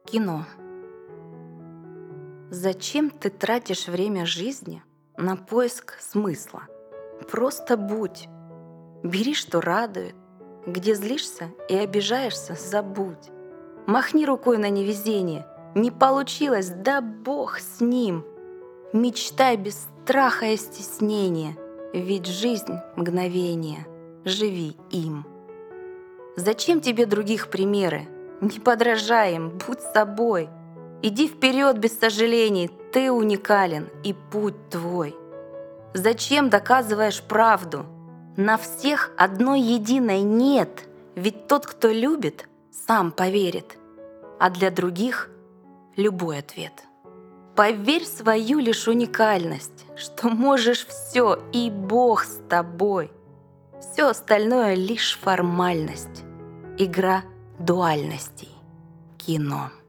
Кино. Зачем ты тратишь время жизни на поиск смысла? Просто будь. Бери, что радует. Где злишься и обижаешься, забудь. Махни рукой на невезение. Не получилось, да бог с ним. Мечтай без страха и стеснения, ведь жизнь — мгновение. Живи им. Зачем тебе других примеры? Не подражай им, будь собой. Иди вперед без сожалений, ты уникален и путь твой. Зачем доказываешь правду? На всех одной единой нет, ведь тот, кто любит, сам поверит, а для других — любой ответ. Поверь в свою лишь уникальность, что можешь все, и Бог с тобой. Все остальное лишь формальность, игра дуальностей, кино.